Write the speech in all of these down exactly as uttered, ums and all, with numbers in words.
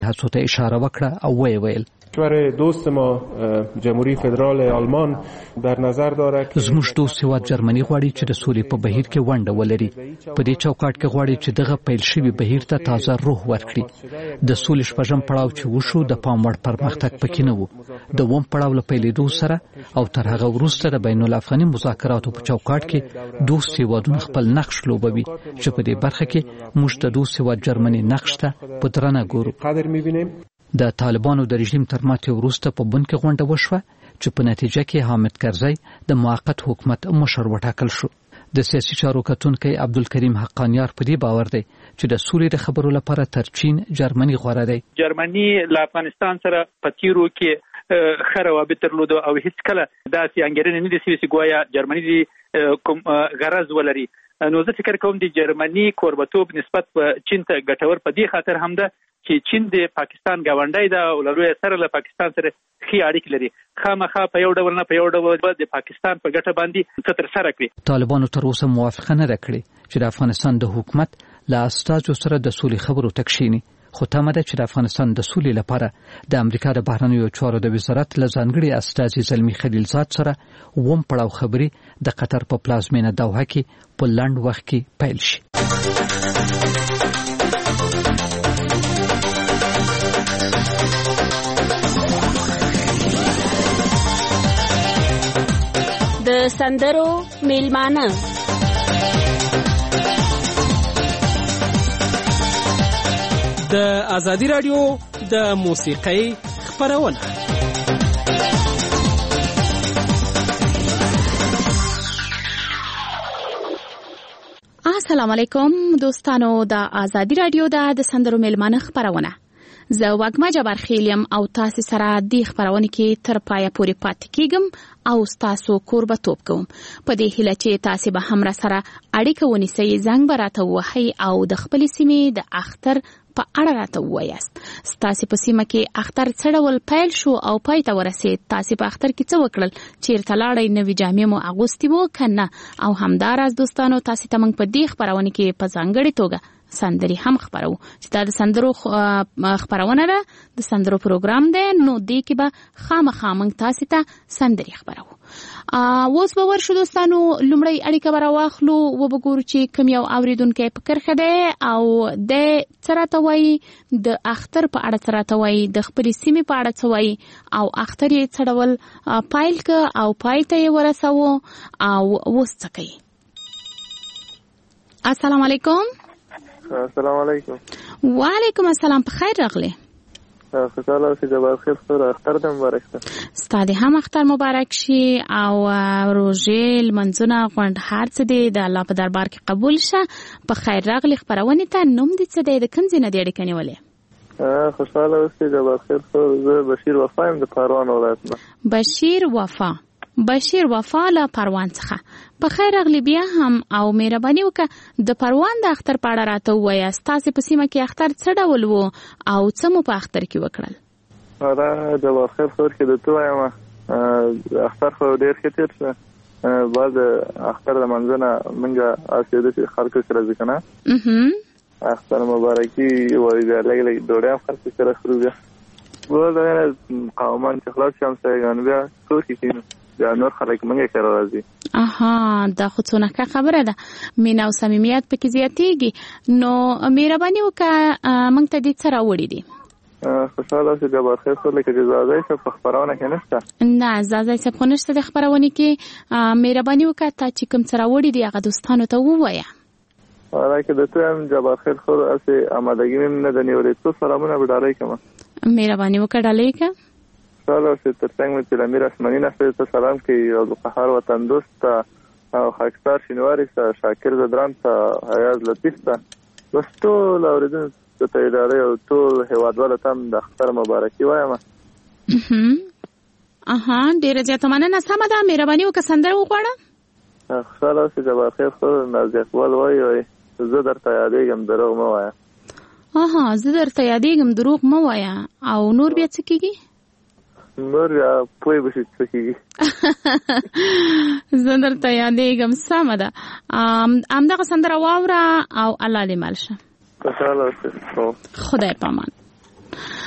هڅو ته اشاره وکړه او ویې ویل کشور دوست ما جمهوری فدرال آلمان در نظر دارد زموږ دوست هیواد جرمني غواړي چې د سولې په بهیر کې ونډه ولري. په دې چوکاټ کې غواړي چې دغه پیل شوي بهیر ته تازه روح ورکړي. د سولې شپږم پړاو چې وشو د پام وړ پرمختګ پکې نه و. د اووم پړاو له پیلېدو سره او تر هغه وروسته د بین الافغاني مذاکراتو په چوکاټ کې دوست هیوادونه خپل نقش لوبوي چې په دې برخه کې موږ د دوست هیواد جرمني نقش ته په درنه ګورو. قدر می‌بینیم. د طالبانو د رژیم تر ماتې وروسته په بن کې غونډه وشوه چې په نتیجه کې حامد کرزی د موقت حکومت مشر وټاکل شو. د سیاسي چارو کتونکی عبدالکریم حقانیار په دې باور دی چې د سولې د خبرو لپاره تر چین جرمني غوره دی. جرمني له افغانستان سره په تیرو کې ښه روابط درلودو او هیڅ کله داسې انګېرنې نه دي سوي چې ګویا جرمني دي کوم غرض ولري. نو زه فکر کوم د جرمني کوربتوب نسبت په چین ته ګټور په دې خاطر هم ده چې چین د پاکستان ګاونډی ده او له لوی سره له پاکستان سره ښې اړیکې لري. خامخا په یو ډول نه په یو ډول د پاکستان په ګټه باندې څه ترسره کړي. طالبانو تر اوسه موافقه نه ده کړې چې د افغانستان د حکومت له استازو سره د سولې خبرو ته کښېني. خو تمه ده چې د افغانستان د سولې لپاره د امریکا د بهرنیو چارو د وزارت له ځانګړي استازي زلمي خلیلزاد سره اووم پړاو خبرې د قطر په پلازمینه دوحه کې په لنډ وخت کې پیل شي. د سندرو میلمانه د ازادي رادیو د موسیقۍ خبرونه. السلام علیکم دوستانو، د ازادي رادیو د سندرو میلمانه خبرونه. زه وګما جبار خیلیم او تاسو سره د خبرونه کې تر پایه پورې پاتې کیږم او تاسو کوربتوب کوم. په دې هیله چې تاسو به هم را سره اړیکه ونیسئ، زنګ به راته ووهئ او د خپلې سیمې د اختر په اړه راته ووایاست. ستاسو په سیمه کې اختر څه ډول پیل شو او پای ته ورسید؟ تاسو په اختر کې څه وکړل؟ چیرته لاړئ؟ نوې جامې مو اغوستې وه که نه؟ او همداراز دوستانو، تاسو ته موږ په دې خپرونه کې په ځانګړې توګه سندري هم خبرو چې دا د سندرو خبرونه ده، د سندرو پروګرام دی. نو دې کې به خامخا موږ تاسو ته سندري خبرو. اوس به ورشو دوستانو، لومړی اړیکه به راواخلو، وبګورو چې کوم یو اوریدونکی په کرښه دی او د څه راته وایي، د اختر په اړه څه راته وایي، د خپلې سیمې په اړه څه وایي او اختر یې څه ډول پیل که او پای ته یې ورسوو او اوس څه کوي. السلام علیکم. السلام علیکم. وعلیکم السلام. په خیر راغلی. خوشحاله اوسئ. جبار خیر سره اختر دې مبارک شه. ستا دې هم اختر مبارک شي او روژې لمونځونه غونډ هر څه دی د الله په دربار کې قبول شه. په خیر راغلی خپرونې ته. نوم دې څه دی؟ د کوم ځای نه دې اړیکه نیولې؟ خوشحاله اوسئ. جبار خیر سره. زه بشیر وفا یم د پروان ولایت نه. بشیر وفا. بشیر وفا له پروان څخه. په خیر راغلی بیا هم او مهرباني وکړه د پروان د اختر په اړه راته ووایاست. تاسو په سیمه کې اختر څه ډول و او څه مو په اختر کې وکړل؟ اره جبار خیر سره کې د تو وایم اختر خو ډیر ښه تیر شه. بعد اختر د منځنه منګه اسیده چې خلکو سره ځکنه اها اختر مبارکي وایي لګ لګ ډوډۍ هم خلکو سره خورو. بیا ګول قومان چې خلاص شم سایګان بیا څو کیږي یا نور خلک منګه کار راځي. اها دا خو څونه ښه خبره ده. مینا او صمیمیت پکې زیاتېږي. نو مهرباني وکړه موږ ته دې څه راوړي دي؟ خوشحاله اوسئ. جبار خیر سره لکه چې زازی صاحب په خپرونه کې نشته. نه زازی صاحب خو نشته د خپرونې کې. مهرباني وکړه تا چې کوم څه راوړي دي هغه دوستانو ته ووایه. حالانکه د تو هم جبار خیر خور اسې آمادګي مې نه ده نیولې. څو سلامونه به ډالۍ کړم. مهرباني وکړه ډالۍ کړه. خوشحاله اوسئ. تر څنګ مې چې امیر اسماني نفسه ته سلام کوي او د قهار وطن دوست ته او خاکستار شینواري ته شاکر زدران ته حیاض لطیف ته بس ټول اوریدونکو ته اداره او ټول هیوادوالو ته د اختر مبارکي وایم. اها ډیره زیاته مننه. سمه ده. مهرباني وکړه سندره وغواړه. خوشحاله اوسئ. جبار خیر خور نازي اقبال وایي وایي زه درته یادېږم دروغ مه وایه. اها زه درته یادېږم دروغ مه وایه. او نور بیا څه کېږي؟ نور پوی بشي څه کېږي. زه درته یادېږم. سمه ده. همدغه سندره واوره او الله دې مل شه. خوشحاله اوسئ. خدای پامان.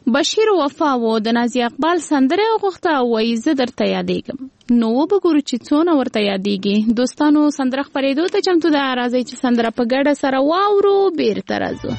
بشیر وفا و د نازي اقبال سندره غوښته وایي زه درته یادېږم نو وبګورو چې څونه ورته یادېږي. دوستانو سندره خپرېدو ته چمتو ده، راځئ چې سندره په ګډه سره واورو، بیرته راځو.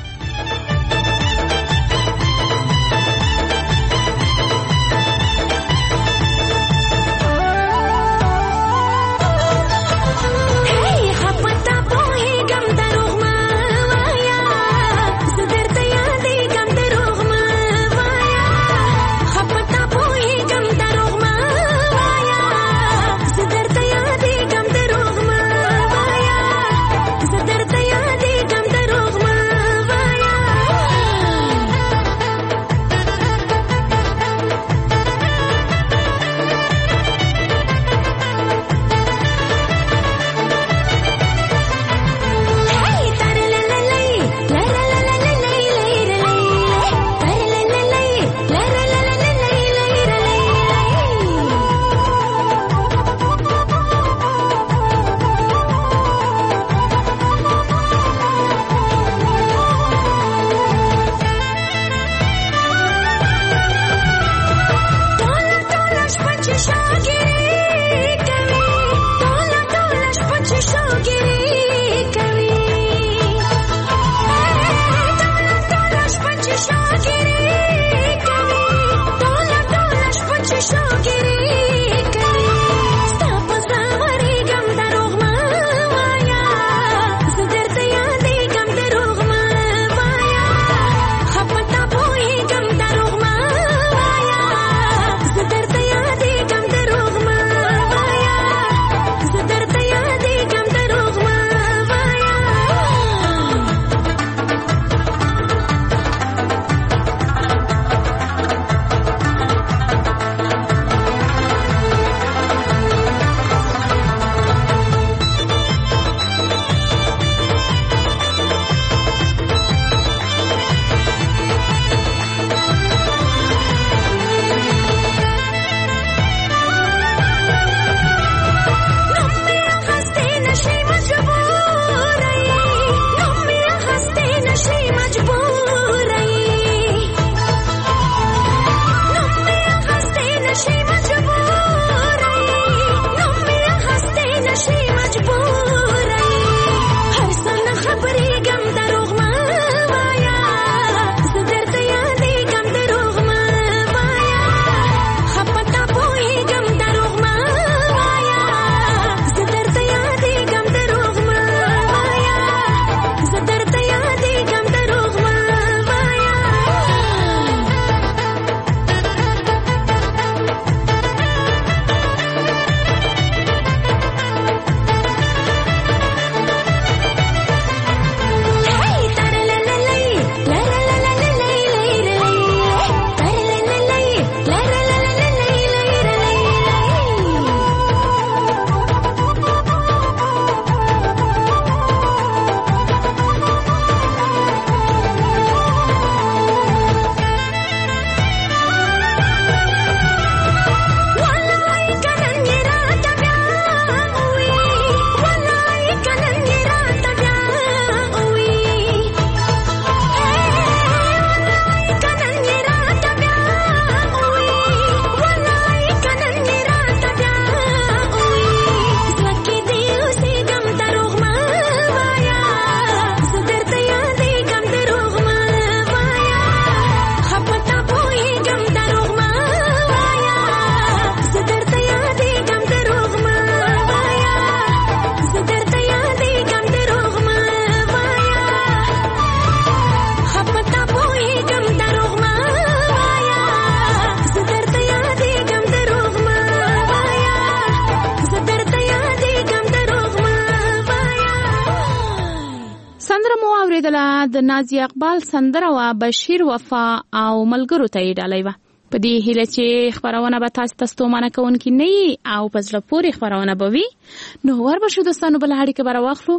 د نازي اقبال سندره وا بشیر وفا او ملګرو ته یې ډالۍ وه. په دې هیله چې خبرونه به تاسو ته ستومانه کوونکې نه وي او په زړه پورې خبرونه به وي. نو وربشو دوستانو بله اړیکه به راواخلو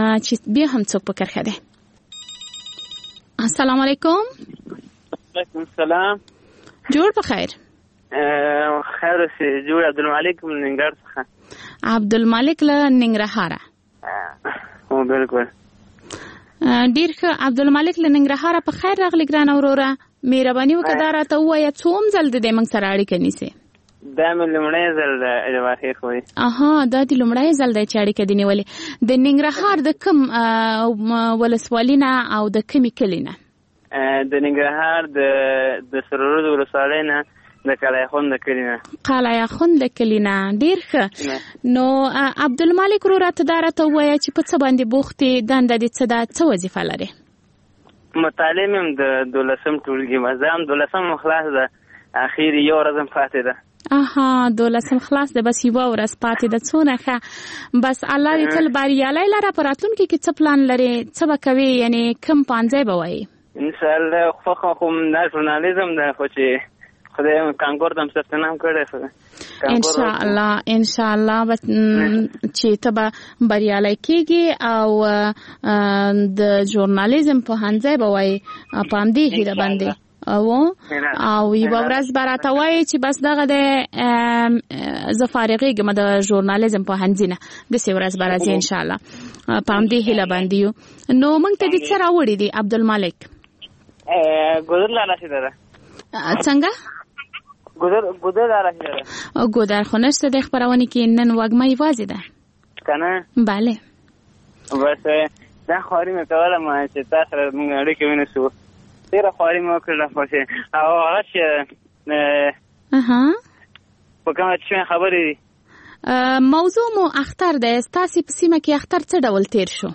چې بیا هم څوک په کرښه دی. السلام علیکم. وعلیکم السلام. جوړ په خیر. خیر اوسې. جوړ عبدالمالک من ننګرهار څخه. عبدالمالک له ننګرهاره. او بالکل. ډیر ښه عبدالمالک له ننګرهاره، په خیر راغلی ګرانه وروره. مهرباني وکړه دا راته ووایه څوم ځل د دې موږ سره اړیکه نیسې؟ دا مې لومړی ځل دی جبار خیر خوی. اها دا د لومړی ځل دی چې اړیکه دې نیولې. د ننګرهار د کوم ولسوالي نه او د کومې کلي نه؟ د ننګرهار د سرورود ولسوالۍ نه د قلعهخون د کلي نه. قلعهخون د کلي نه، ډېر ښه. نو عبدالمالک ورور راته دا راته ووایه چې په څه باندې بوخت یې، دنده دې څه ده، څه وظیفه لرې؟ مطالعه مې هم د دولسم ټولګي وه، زه هم دولسم خلاص ده، اخیر یو ورځ هم پاتې ده. اها دولسم خلاص ده، بس یوه ورځ پاتې ده. څونه ښه. بس الله دې تل بریالی لره. په راتلونکي کې څه پلان لرې، څه به کوې، یعنې کوم پانځی به وایې؟ انشاءالله خوښه خو دا ژورنالیزم ده، خو چې خدای کانکور ته هم ثبت نام کړی. انشاءالله انشاءالله به چې ته به بریالی کېږي او د ژورنالیزم پوهنځی به وایې، په همدې هیله باندې او او یوه ورځ به راته وایې چې بس دغه دی زه فارغېږم د ژورنالیزم پوهنځي نه، داسې ورځ به راځي انشاءالله. په همدې هیله باندې یو. نو موږ ته دې څه راوړي دي عبدالمالک؟ ګودر لاله شده ده. څنګه؟ ګودر ګودر لاله شده ده. ګودر خو نشته د خپرونې کې، نن وږمه یوازې ده که نه؟ بله. بس دا خواري مې کوله ما چې تا سره مونږ اړیکې ونیسو، ډېره خواري مې وکړله خوښې. او هغه چې په کومه چې خبرې دي موضوع مو اختر دی. ستاسې په سیمه کې اختر څه ډول تیر شو؟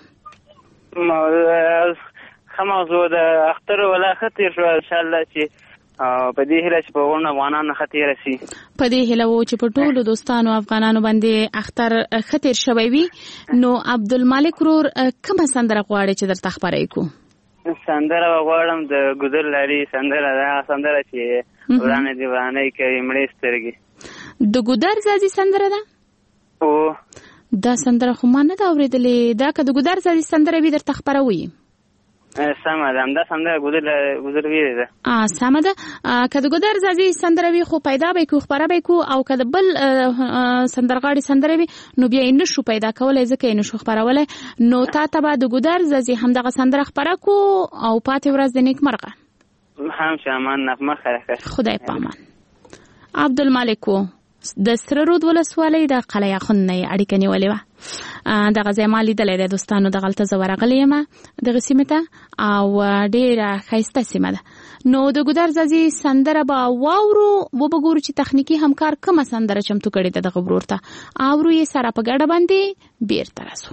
ښه موضوع ده، اختر ولا ښه تیر شو انشاءالله، چې په دې هیله چې په غونډه افغانانو ښه تېره شي. په دې هیله وو چې په ټولو دوستانو افغانانو باندې اختر ښه تیر شوی وي. نو عبدالمالک ورور کومه سندره غواړې چې درته خپره کړو؟ سندره غواړم د ګودر لالي سندره ده، هغه سندره چې ورانه دیوانۍ کوي مړې سترګې. د ګودر زازي سندره ده؟ او دا سندره خو ما نه ده اورېدلې. دا که د ګودر زازي سندره وي درته خپروي؟ سمه ده، همدا سندره ګودر ویلې ده. سمه ده. که د ګودر زازي سندره وي خو پیدا به یې کړو، خپره به یې کړو. او که د بل سندرغاړي سندره وي نو بیا یې نشو پیدا کولی، ځکه یې نشو خپرولی. نو تا ته به د ګودر زازي همدغه سندره خپره کړو او پاتې ورځ د نیکمرغه. هم شه امان، نغمه خیره. خدای په امان. عبدالمالک و د سره رود ولسوالۍ د قلعهخون نه یې اړیکه نیولې وه. دغه ځای ما لیدلی دی دوستانو، دغلته زه ورغلې یم دغه سیمې ته او ډېره ښایسته سیمه ده. نو د ګودر زازي سندره به واورو، وبه ګورو چې تخنیکي همکار کومه سندره چمتو کړې ده دغه ورور ته، اورو یې سره په ګډه باندې بیرته راسو.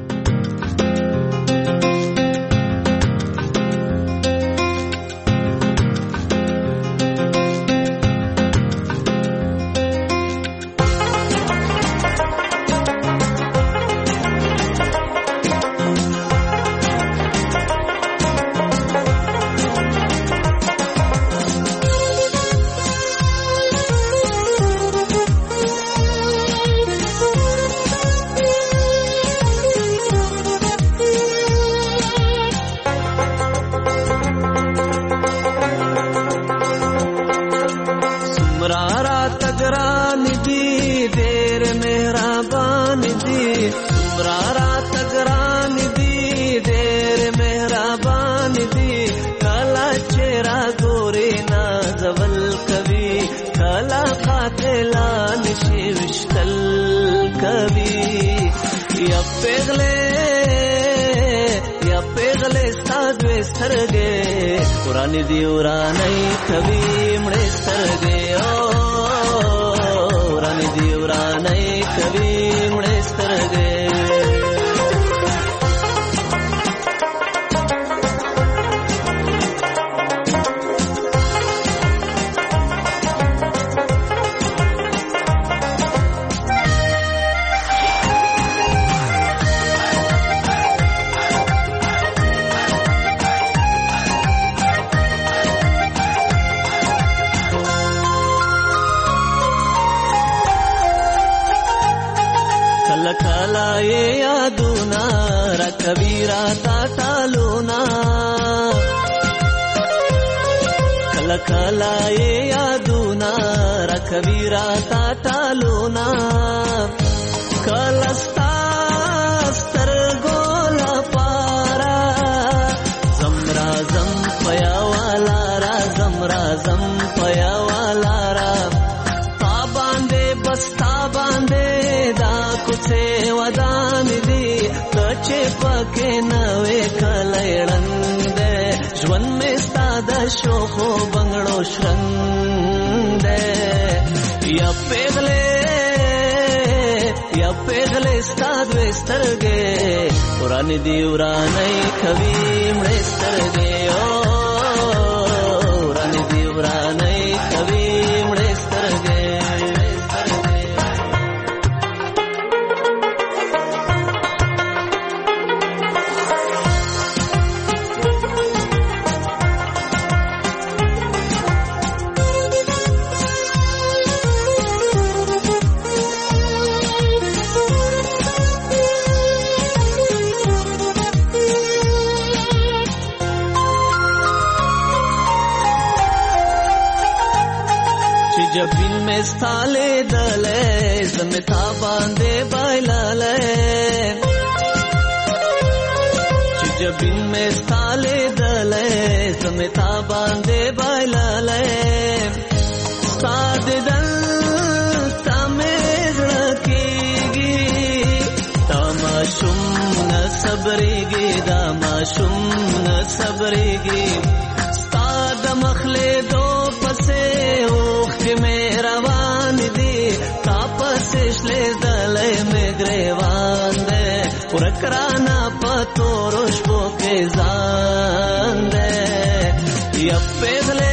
ورانی دی ورانی کوي مړې سترګې، او ورانی دی ورانی کوي مړې سترګې. کبیرا تا ټالونا کلا کلا یادونا را کبیرا تا ټالونا کلا ستا سترګو لپاره زم رازم پیا والا رازم زم پیا والارا تا باندې بس تا باندې دا کوڅه ودان دي کچې پکې نوې کلېړند ژوند مې ستاده شو خو بنگړو شرنګ یا پیغله یا پیغله ستاد وسترګې وران دی ورانې کوي مړې سترګې او وران دی ورانې کوي مړې سترګې जबिन में स्थाले दले जमता बांधे बाइलाले जबिन में स्थाले दले जमता बांधे बाइलाले साद दल तमेज रखेगी तमाशुम न सबरेगी दामाशुम न सबरेगी साद मखले दो पसे में रवान दी तापस इसले दले में ग्रेवान दे पुरकराना पतो रोशबो के जान दे यप्पेगले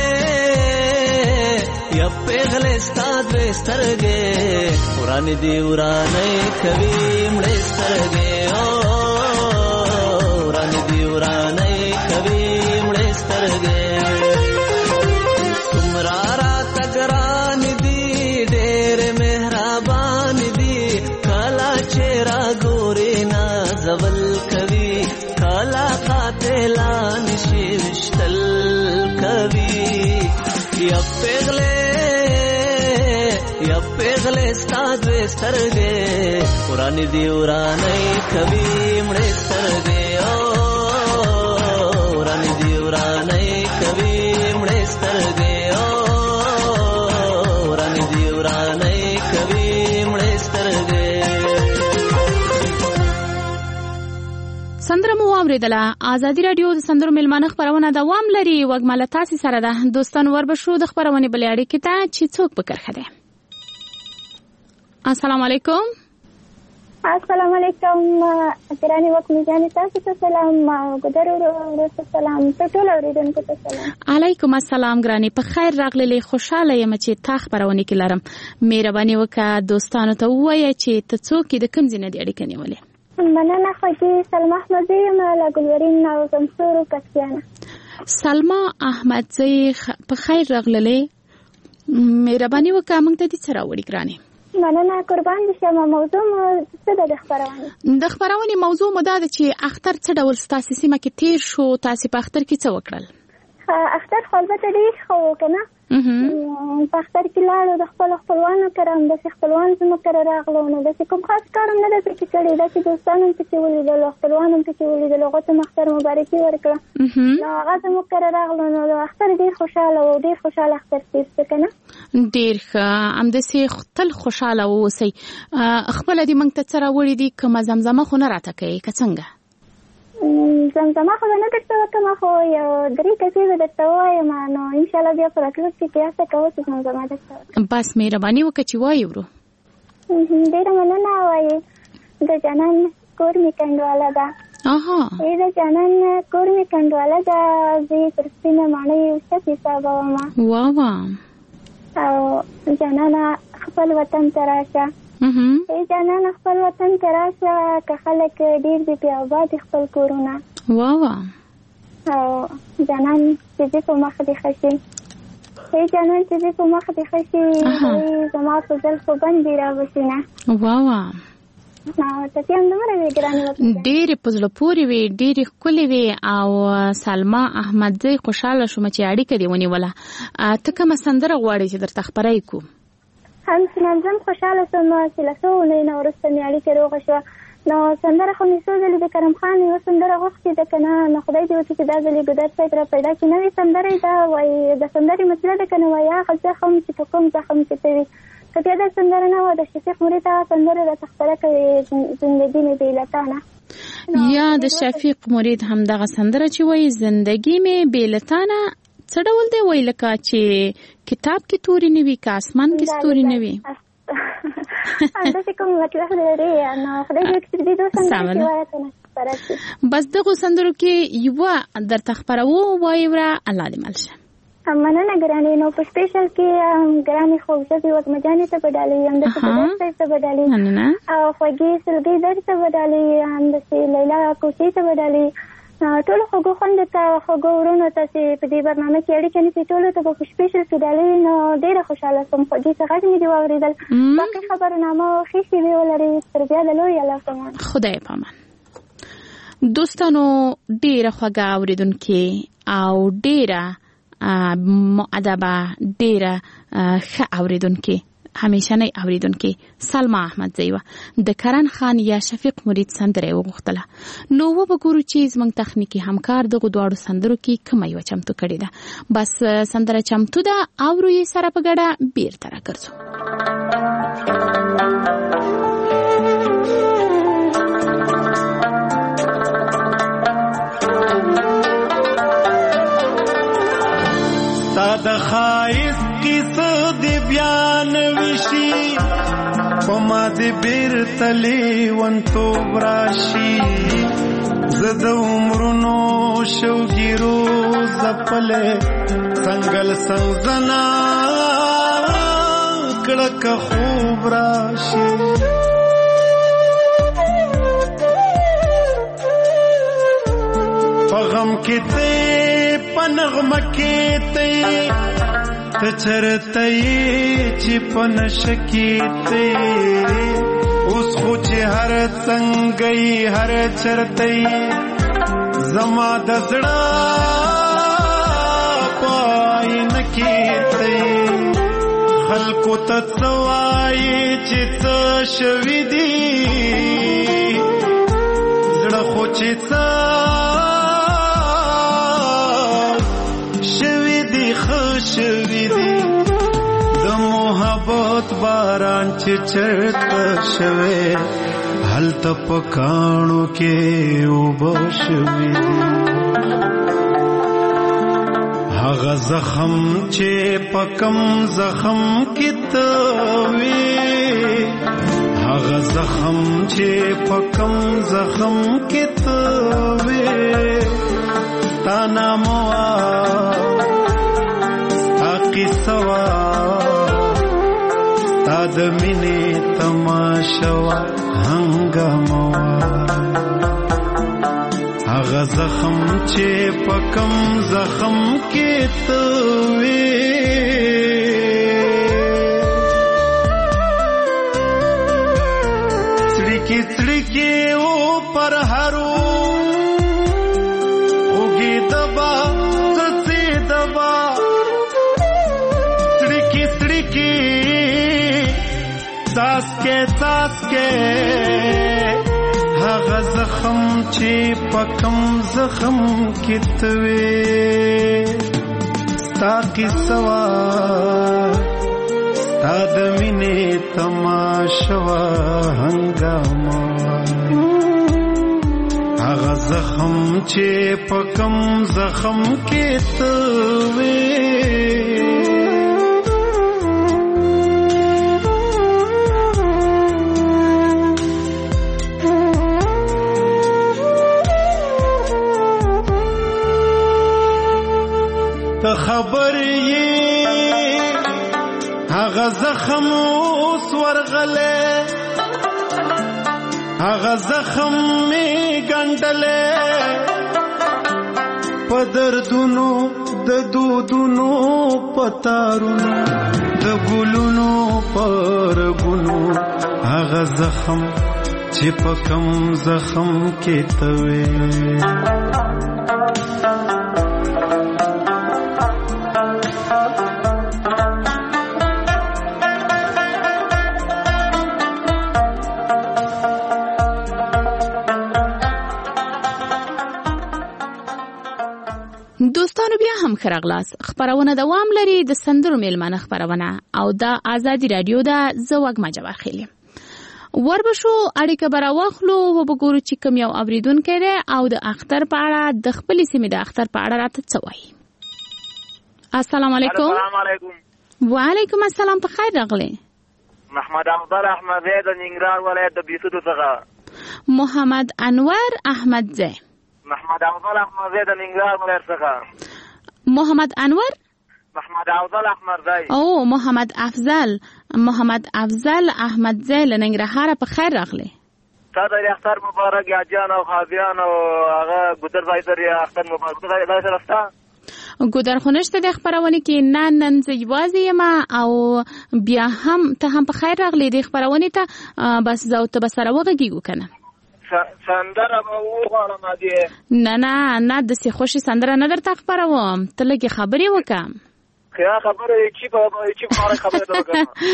यप्पेगले स्ताद वेस्तरगे पुरानी दी उराने कवी मड़े स्तरगे ओ उरानी दी उराने कवी मड़े स्तरगे तुमरारा तगरान दी ढेर मेहरबान दी काला चेहरा गोरे ना जवल कवि काला कातेला निशिष्टल कवि यप्पेगले यप्पेगले स्ताद वेस्तरगे पुरानी दी उराने कवि मड़े स्तरगे ओ उरानी दी उराने कवि मड़े स्तरगे سندره مو اوریدله. آزادي رادیو د سندرو ملمانه خبرونه دوام لري. وګماله تاسو سره ده دوستان وربشو د خبرونه بلې اړیکې ته چې څوک بکرخه ده. السلام علیکم. السلام علیکم ګراني وکم جاني تاسو ته سلام ګدر ورو سلام ټول اوریدونکو ته سلام. علیکم السلام ګراني په خیر راغلي. خوشاله یم چې تا خبرونه کې لرم. مهرباني وکړه دوستانو ته ووایه چې ته څوک د کوم ځای نه دی اړیکه نیولې. مننه خو چې سلمى احمدزی مالا ګلورین او زمسور کسیانه. سلمى احمدزی په خیر راغلي. مهرباني وکړه موږ ته دې سره وړي ګراني. مننه قربان دي شم. موضوع څه ده د خبرونه؟ د خبرونه موضوع مده ده چې اختر څه ډول تاسو سیمه کې تیر شو، تاسو په اختر کې څه وکړل؟ اختر خو البته ډېر ښه وکنه. په اختر کې لاړو د خپل خپلوانو کرام د خپلوان زموږ کر راغلو نو د کوم خاص کارم نه د پکې کړی دا چې دوستانو پکې ولیدل خپلوانو پکې ولیدل هغه ته اختر مبارکي ورکړه. نو هغه زموږ کر راغلو نو د اختر ډېر خوشاله و ډېر خوشاله اختر تیر کنه. ډېر ښه همداسې تل خوشاله اوسئ. خپل دې موږ ته سره وړي دي کومه زمزمه خو نه راته کوي که څنګه؟ زمزمه خو نه درته وکړم خو یو درې کسیزه درته ووایم نو انشاءالله بیا په راتلونکي کې هڅه کوو چې زمزمه درته وکړم. بس مهرباني وکړه چې وایې ورو. ډېره مننه. وایي د جانان کور مې کنډواله ده. ای د جانان کور مې کنډواله ده زه یې تر سپینه ماڼۍ اوسه حسابوم. واه او جانانه خپل وطن ته راشه. ای جانان خپل وطن ته راشه که خلک ډېر دي پې آباد خپل کورونه. واه او جانان چې دې په مخ دې ښه شي. ای جانان چې دې په مخ دې ښه شي زما په زلفو بندې راوشینه. واه ډېرې په زړه پورې وې ډېرې ښکلې وې او سلمى احمدزی خوشحاله شوم چې اړیکه دې ونیوله. ته کومه سندره غواړې چې درته خپره یې کړو؟ هم سننځم خوشحاله شوم چې له څو اونیو نه وروسته مې اړیکه روغه شوه نو سندره خو مې څو ځلې د کرم خان یوه سندره غوښتې ده که نه، نو خدای دې وکړي چې دا ځل یې ګودر صاحب را پیدا کړي. نوې سندره یې ده، وایي د سندرې مسله ده که نه، وایي هغه زخم چې په کوم زخم کې ته وي. که بیا دا سندره نه وه، د شفیق مرید هغه سندره راته ښکاره کوي، زندګي مې بې له تا نه. یا د شفیق مرید همدغه سندره چې وایي زندګي مې بې له تا نه څه ډول دی؟ وایي لکه چې کتاب کې توري نه وي، که اسمان کې ستوري نه وي. همداسې کوم مطلب لري. نو خدای دې وکړي چې دې دوه سندرې چې وایه که نه خپره کړي. بس دغو سندرو کې یوه درته خپروو، وایي وره الله دې مل شه. مننه ګرانې. نو په سپیشل کې ګرانې خوږژبې وږمجانې ته به ډالۍ، همداسې ګودر صاحب ته به ډالۍ، او خوږې سلګۍ درې ته به ډالۍ، همداسې لیلا کوچۍ ته به ډالۍ، ټولو خوږو خویندو ته، خوږو وروڼو ته چې په دې برنامه کې اړیکه نیسي، ټولو ته به په سپیشل کې ډالۍ. نو ډېره خوشحاله شوم، خوږې څه غږ مې دې واورېدل. باقي خبرنامه او ښې شېبې ولرئ. تر بیا د لوی الله پامان. خدای پامان. دوستانو، ډېره خوږه اورېدونکې او ډېره مؤدبه، ډېره ښه اورېدونکې، همیشنۍ اورېدونکې سلما احمدزی وه. د کرن خان یا شفیق مرید سندره یې وغوښتله. نو وبګورو چې زموږ تخنیکي همکار دغو دواړو سندرو کې کومه یوه چمتو کړې ده. بس سندره چمتو ده، اورو یې سره په ګډه، بیرته راګرځو. تا د ښایست کیسه دې بیان وشي، په ما دې بیرته لیونتوب راشي. زه د عمرونو شوګیرو ځپلی څنګل سنګزنا کړکه خوب راشي. په غم کې ته، په نغمه کې ته، ته چرته یې چې په نشه کې ته. اوس خو چې هر څنګه یې، هر چرته یې، زما د زړه په آینه کې ته. خلکو ته څه وایې چې څه شوي دي، زړه خو چې څه شوی دی. د محبت باران چې چرته شوی، هلته په کاڼو کې اوبه شوي دي. هغه زخم چې په کم زخم کې ته وې، هغه زخم چې په کم زخم کې ته وې، تا ناموا قصوا تا د مینې تماشوا هنګاموا. هغه زخم چې په کم زخم کې ته وې، څړیکې څړیکې و پر هرو اوږې دبا څڅې دبا، تاسکے تاسکے هغه زخم چې په کم زخم کې ته وې، ستا قصه وه، ستا د مینې تماشه وه هنګامه. هغه زخم چې په کم زخم کې ته وې. ته خبر یې هغه زخم اوس ورغلی، هغه زخم می ګنډلی، په دردونو د دودونو پتارونو، د ګلونو پرګونو. هغه زخم چې په کم زخم کې ته وې. خراغلاس خبرونه دوام لري د سندرو میلمانه خبرونه او د آزادی رادیو د زوګ مجبر خېلی وربشو اړیکه براوخلو و بګورو چې کوم یو اوریدونکو دی او د اختر په اړه د خپل سیمې د اختر په اړه راته څه وایي. السلام علیکم. السلام علیکم. وعلیکم السلام. په خیر راغلی. محمد افضل احمد زی د ننګرهار ولایت د بیسودو څخه. محمد انور احمد زی. محمد افضل احمد زی د ننګرهار ولایت څخه. محمد انور محمد افضل احمد زی. او محمد افضل محمد افضل احمد زی له ننګرهار په خیر راغلی. تاسو د اختر مبارک یاجان او خابیان او هغه ګودر ځای سره اختر مبارک دا سره ستا ګودر خونشته د خبرونه کې نه نن زیوازی ما او بیا هم ته هم په خیر راغلی د خبرونه ته بس زو ته بسره وګیګو کنه سندره مو غواړم دې نه نه نه د سي خوشي سندره نه درته خبروم ته لګي خبري وکم خیا خبره چی په چی په خبره ده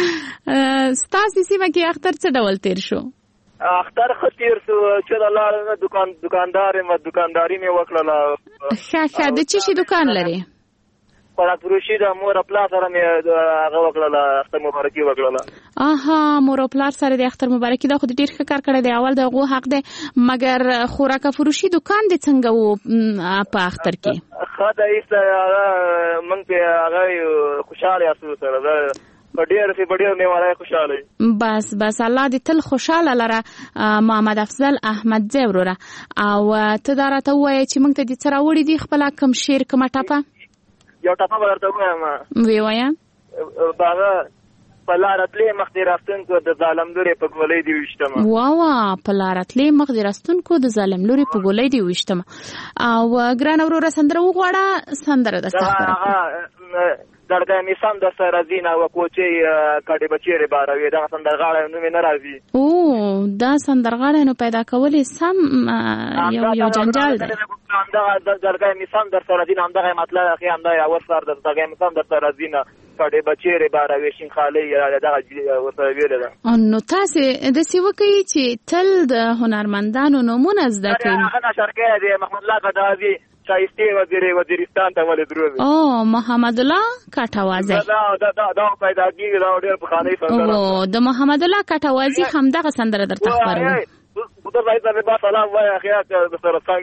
وکړه ستاسو سیمه کې اختر څه ډول تیر شو؟ اختر خطیر سو چې د لار دکان دکاندار ما دکانداری می وکړه ښه ښه د چی شي دکان لري؟ خوراک فروشي د مور پلا سره می هغه وکړه اختر مبارکي وکړه. اها مور پلا سره د اختر مبارکي دا خو ډیر ښه کار کړی دی اول دغه حق دی مګر خوراک فروشي دکان د څنګه وو په اختر کې؟ خدای ایسته من په هغه خوشاله اسو سره په ډیر سي ډیر نیواله خوشاله بس بس الله دې تل خوشاله لره محمد افضل احمد زی وروره او ته دا راته وایې چې موږ ته دې څه راوړي دي خپل کوم شعر کومه ټاپه یو ټاپه ورته وایم وی وایم باغه په لار اتلې مخ دې راستونکو د ظالم لوري په ګولې دی وشتم وا وا په لار اتلې مخ دې راستونکو د ظالم لوري په ګولې دی وشتم او ګران وروره سندره وغواړه سندره د ستاره درګه میسم د سره زینا او کوچي کډي بچیره باروي دا سندرغاړې نو مې ناراضي او دا سندرغاړې نو پیدا کولې سم یو یو جنجال دی دا درګه میسم در سره زینا همدغه مطلب اخی همدغه اور سر د درګه میسم در سره زینا کډي بچیره باروي شین خالي دغه ورته ویل ده نو تاسو د سیو کوي چې تل د هنرمندانو نمونه زده کوي هغه شرکه دی محمد الله قداوی شایسته وزیر وزیرستان ته ولې دروي او محمد الله کټوازی دا دا دا دا پیدا کیږي دا ډېر بخاني سندره او د محمد الله کټوازی هم دغه سندره درته خبرو بوتر راځي ته با سلام وای اخیا د سرستان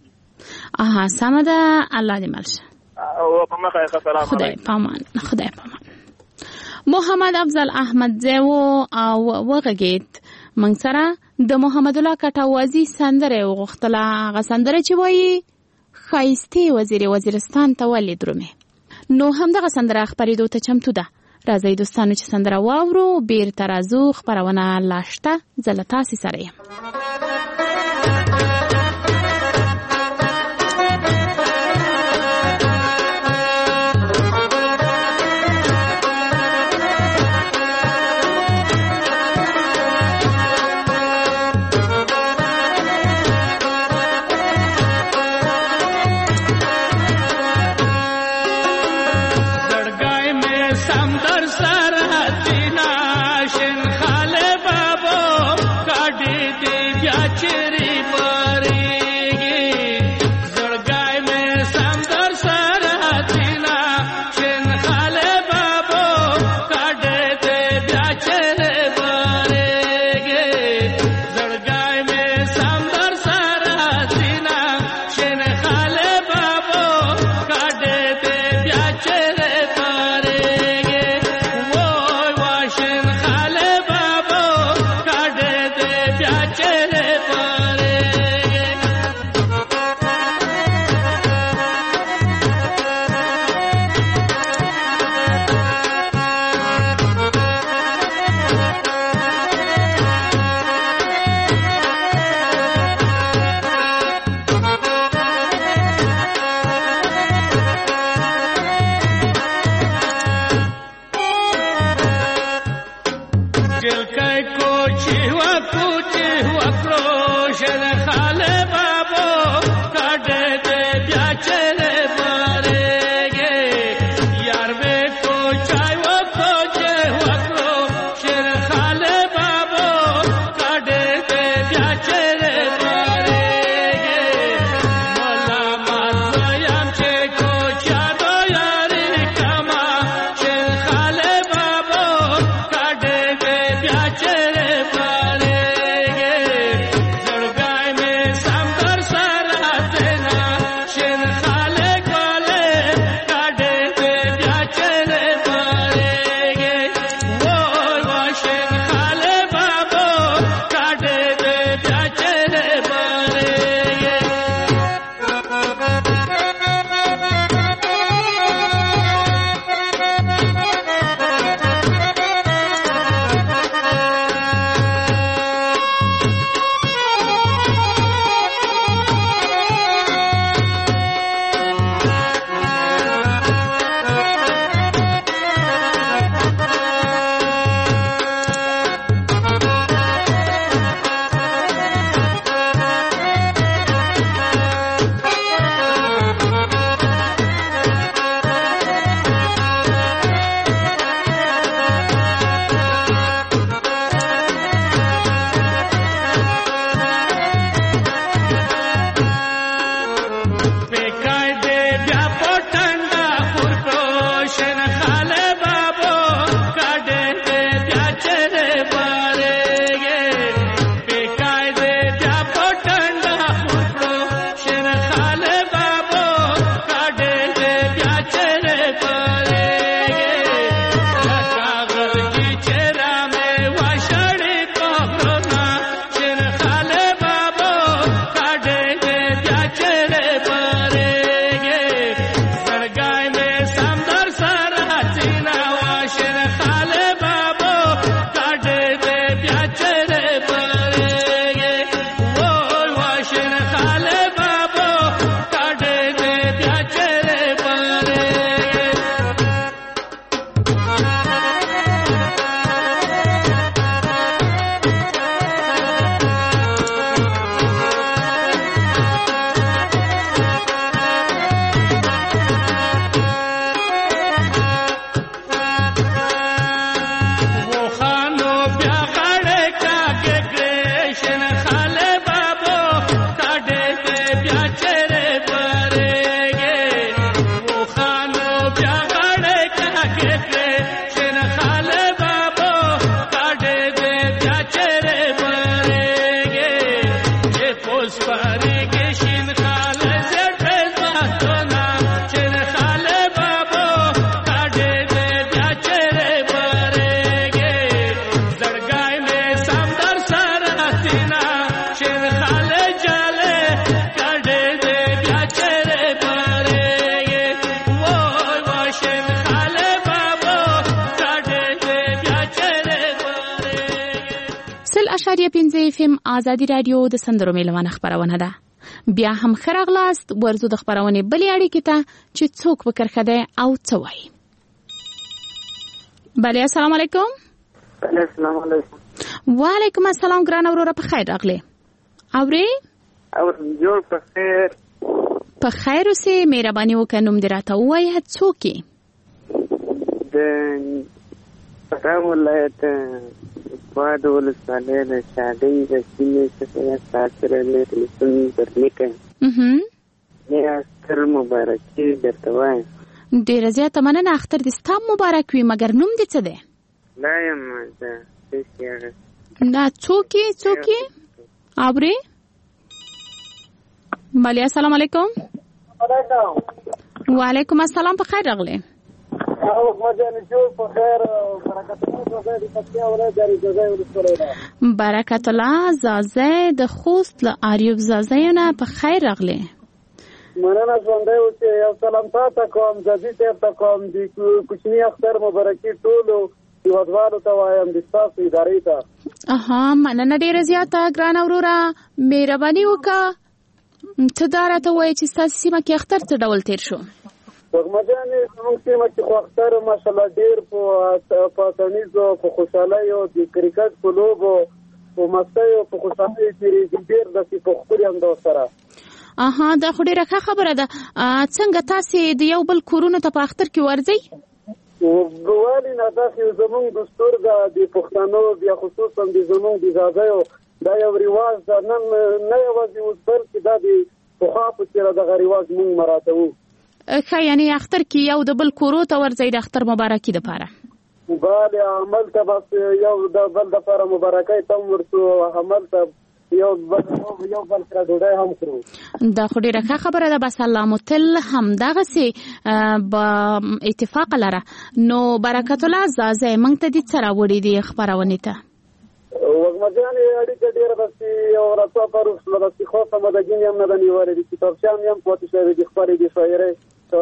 کې اها سمده الله دې مرشه او په مخه سلام خدای پامان خدای پامان محمد افضل احمد زیو او وغږیت من سره د محمد الله کټوازی سندره وغختله هغه سندره چې وایي خایسته وزیر وزیرستان ته ولې درومه نو هم دغه سندره خبرېدو ته چمتو ده راځي دوستانو چې سندره واورو بیرته راځو خبرونه لاشته زه له تاسې سره یم Chado فیم آزادی رادیو د سندرو میلمانه خبرونه ده. بیا هم ښه راغلاست ورزو د خبرونې بلې اړیکې ته چې څوک په کرښه دی او څه وایي. بله السلام علیکم. السلام علیکم. وعلیکم السلام ګرانه وروره په خیر راغلې. اورې؟ اور جوړ په خیر. په خیر اوسې. مهرباني وکړه نوم دې راته ووایه څوک یې؟ د پټان ولایت واد ولسوالۍ د شاګۍ د سیمې څخه تاسو سره تلیفون درنیکه مې اختر مبارکي درته وایم. ډېره زیاته مننه اختر دې ستا مبارک وي. مګر نوم دې څه دی؟ لا یم زه هېڅ نه. څوک یې څوک یې اورې؟ بله السلام علیکم. وعلیکم السلام په خیر راغلې. برکت الله زازه د خوست له اریوب زازه نه په خیر راغلې. مننه ژوندی اوسې. یو سلام تاته کوم زدي صاحب ته کوم د کوچني اختر مبارکي ټولو هیوادوالو ته وایم د ستاسو ادارې ته. اها مننه ډېره زیاته ګرانه وروره. مهرباني وکړه ته دا راته ووایې چې ستاسو سیمه کې اختر څه ډول تېر شو؟ وګمجانې زموږ سیمه کې خو اختر ماشاءالله ډېر په اسانیزو په خوشحالیو د کرکټ په لوبو په مستیو په خوشحالیو تېرېږي. ډېر داسې په ښکلي انداز سره. اها دا خو ډېره ښه خبره ده. څنګه تاسې د یو بل کورونو ته په اختر کې ورځئ؟ ولې نه داسې زموږ دستور ده د پښتنو بیا خصوصا د زموږ د زادیو دا یو رواج ده. نن نه یوازې اوس بلکې دا د پخوا په څېره دغه رواج موږ مراعاتوو. ښه یعنې اختر کې یو د بل کورو ته ورځئ د اختر مبارکي دپاره؟ بله هملته بس یو د بل دپاره مبارکۍ ته هم ورسو. هملته یو بل یو بل سره ډوډۍ هم خورو. دا خو ډېره ښه خبره ده. بس الله مو تل همدغسې به اتفاق لره. نو برکت الله زازی موږ ته دې څه راوړي دي خپرونې ته؟ وګمجانې اړیکه ډېره داسې یو راڅاپه روسله داسې خاصه مدګین هم نه ده نیولې دي. کتابچه هم پاتې شوې دي خپلې د شاعرۍ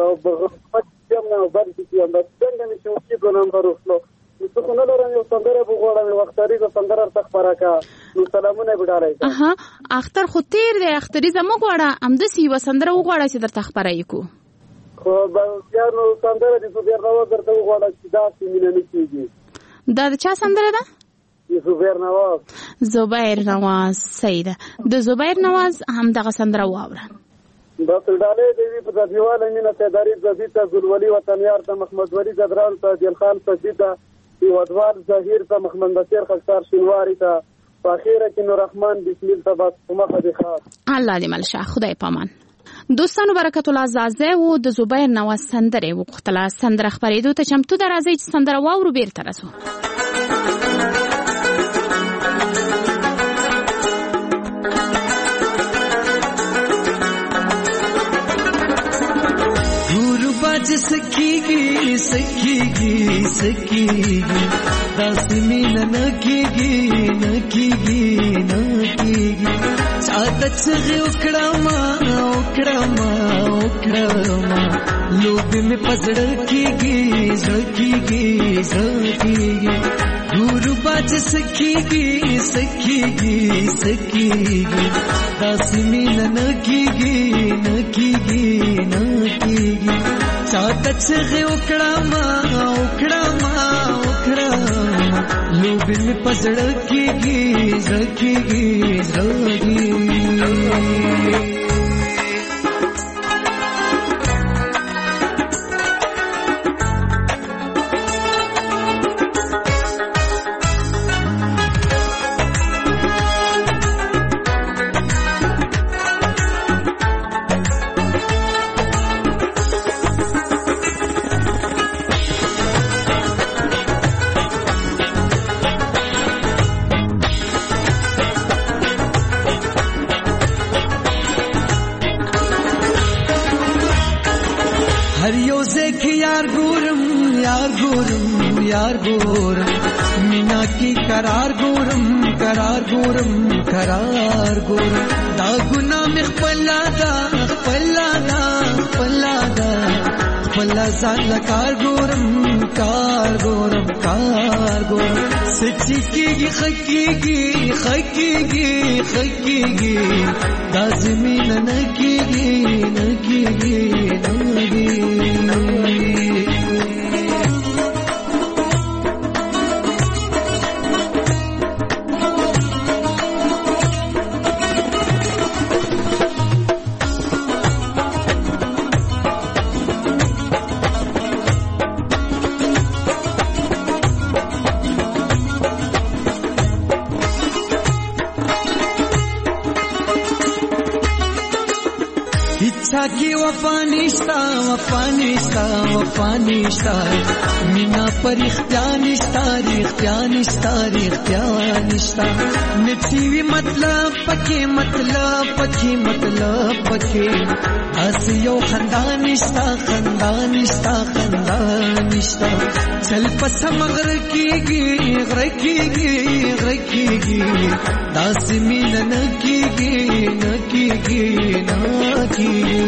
هم نه بلکې چې هم داسې څنګه مې چې اوسېږو نه هم به روسلو. نو څه خو نه لرم یو سندره به وغواړم یو اختریزه سندره ورته خپره کړه. نو سلامونه یې به ډالۍ کړه. اها اختر خو تېر دی. اختریزه مه غواړه همداسې یوه سندره وغواړه چې درته خپره یې کړو. خو بیا نو سندره د زبیر نواز درته وغواړه چې داسې مینه نه کېږي. دا د چا سندره ده؟ زبیر نواز. زبیر نواز صحیح ده. د زبیر نواز همدغه سندره واوره. بس ډالۍ دې وي په ځدیواله مینه سیداري زدي ته ګلولي وطنیار ته محمد ولی زدران ته دین خان سجدي ته هیوادوال ظاهر ته محمد بشیر خشتار شینواری ته په اخیره کې نور رحمان بسمیل ته بس په مخه دي خاص. الله دې ملشه. خدای پامان. دوستانو برکت الله زازه و د زبیر نواز سندره وغوښتله. سندره خپرېدو ته چمتو ده. راځئ چې سندره واورو بیرته راسو. सखीगी सखीगी सखीगी दासमी न नखीगी नखीगी नखीगी चादत से उकड़ामा उकड़ामा उकड़ामा लोभ में पसड़ कीगी सखीगी सखीगी गुरु बाज सखीगी सखीगी सखीगी दासमी न नखीगी नखीगी नखीगी चादत से उकड़ामा उकड़ामा उकड़ामा लोभ में पसड़ कीगी रखीगी रखीगी یار ګورم مینا کی قرار ګورم قرار ګورم قرار ګورم دا ګنا مخ پلا دا پلا دا پلا دا پلا ځان کار ګورم کار ګورم کار ګورم سچي کیږي خکیږي خکیږي خکیږي دا زمين نه کیږي نه کیږي نه की वफा निश्ता वफा निश्ता वफा निश्ता मीना पर इख्तियार निश्ता इख्तियार निश्ता इख्तियार निश्ता नचीवी मतलब पके मतलब पके मतलब पके हसियो खंदान निश्ता खंदान निश्ता खंदान निश्ता चल पस मगर कीगी रखीगी रखीगी दास मीन न कीगी न कीगी न कीगी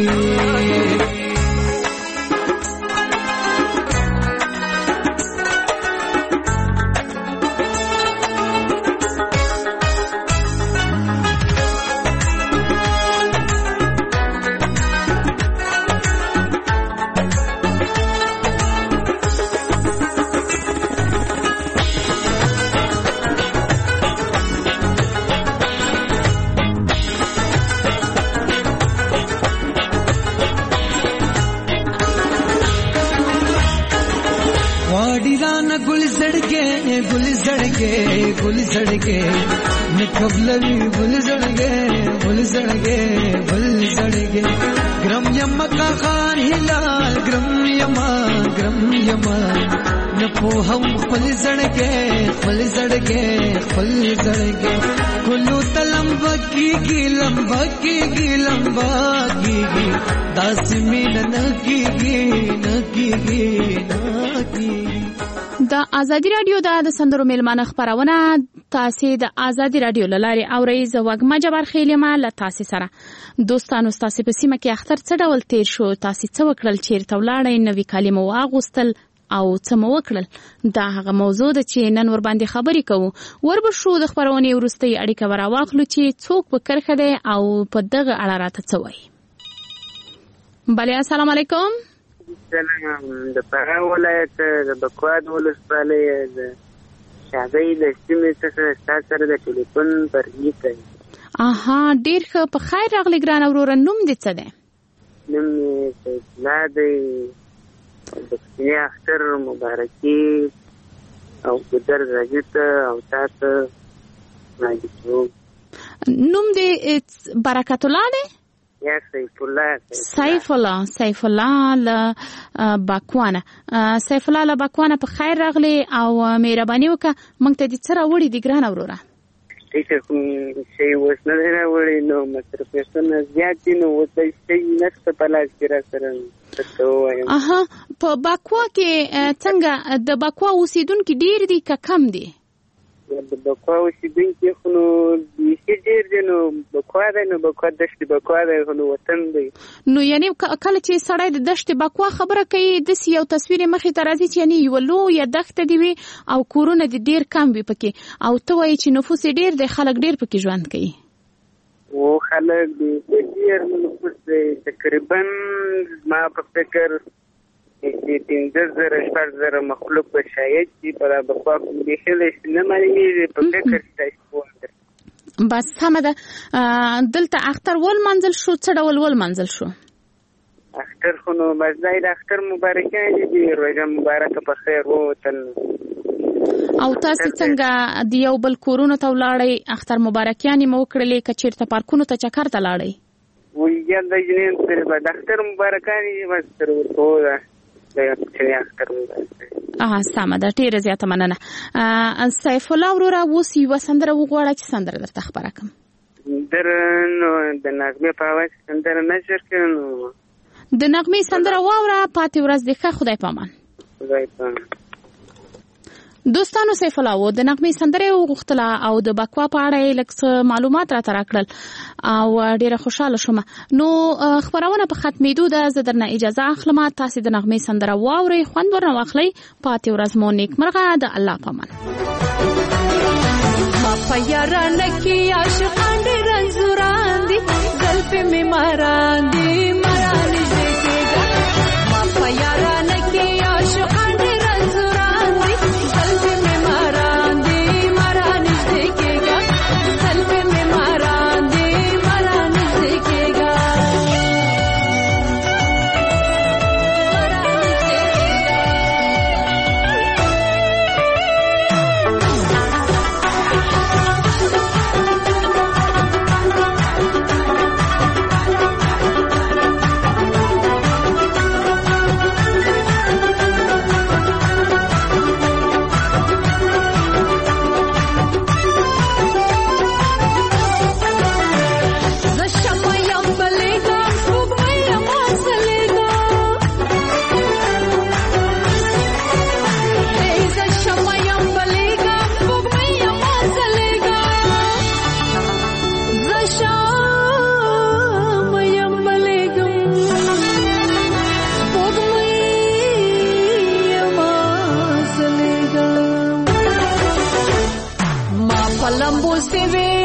गुल जड़के गुल जड़के गुल जड़के निकबलवी गुल जड़के गुल जड़के गुल जड़के ग्रम यम का खान हिलाल ग्रम यमा ग्रम यमा नपो हम फल जड़के फल जड़के फल जड़के कुल्लू तलम्बा की की लंबा की की लंबा की की दास में न की की न की की न की د ازادي رادیو د سندرو میلمانه خبرونه تاسو د ازادي رادیو لاري اوري زه وګما جبر خیلمه ل تاسو سره دوستانو تاسو په سیمه کې اختر څه ډول تیر شو تاسو څه وکړل چیرته ولاړې نوې کلمه واغوستل او څه مو وکړل دا هغه موضوع ده چې نن ور باندې خبرې کوو وربه شو د خبرونه ورستي اړیکه وراواخلو چې څوک په کرخه ده او په دغه اړه راته څه وایي بله السلام علیکم سلام د فراه ولایت د بکواد ولسوالۍ د شادۍ د سیمې څخه ستاسو سره د ټلیفون پرګی کوي اها ډیر ښه په خیر راغلی ګران وروره نوم دې څه دی نوم یې سیدلا دی د کینې اختر مبارکي او ګدر راځي او تاسو راځو نوم دې برکت الله دی یا سیف الله سیف الله سیف الله ل باکوانه سیف الله ل باکوانه په خیر راغلی او مهرباني وکړه مونږ ته دې څه راوړي دي ګران وروره هیڅ کوم شی اوس نه راوړي نو مصرفونه زیات دي نو اوس شی نشته په لاس کې را سره اها په باکوا کې څنګه د باکوا اوسیدونکو ډیر دي که کم دي د بکوا اوسیدونکو خو نو هیڅ ډیر دي نو بکوا ده نو بکوا دشت بکوا ده نو وطن دی نو یعنی کله چې سړی د دشت بکوا خبره کوي د یو تصویر مخې ته راځي چې یعنی یو لو یا دښته دی وي او کورونه د ډیر کم وي پکې او ته وایي چې نفوس ډیر دی خلک ډیر پکې ژوند کوي او خلک ډیر نفوس دی تقریبا ما په فکر چې پنځه زره شپږ زره مخلوق به شاید چې په بکوا کې داخله نه معلومیږي په فکر چې بس سمه ده دلته اختر ول منزل شو څه ډول ول منزل شو اختر خو نو مزای د اختر مبارکه دي روزه مبارکه په خیر وو تل او تاسو څنګه د یو بل کورونو ته ولاړی اختر مبارکیانې مو کړلې کچیرته پارکونو ته چکر ته لاړی وی یا د جنین پر د اختر مبارکانې مستر وته د اختر مبارکه اه سمه ده ډیره زیاته مننه سیف الله وروره اوس یوه سندره وغواړه چې سندره درته خبره کړم در نو د نغمې په اواز سندره نشر کړو د نغمې سندره واوره پاتې ورځ دې ښه خدای پامان خدای پامان دوستانو سیف الله د نغمې سندره وغوښتله او د بکوا په اړه لکه معلومات را تر کړل او ډیره خوشاله شوم. نو خبرونه په ختمېدو ده، زه درنه اجازه اخلم. تاسو د نغمې سندره واورئ، خوند ورنه واخلئ. پاتې ورځ مو نیکمرغه. د الله پامان. ما پیاران کی عاشقان دې رنزوران دي، زلفې مې ماران دي ماران دې کېږه. ما پیاران کی عاشقان دې رنزوران دي، زلفې مې ماران دي ماران دې کېږه. زلفې مې ماران دي ماران دې کېږه. Lambo se ve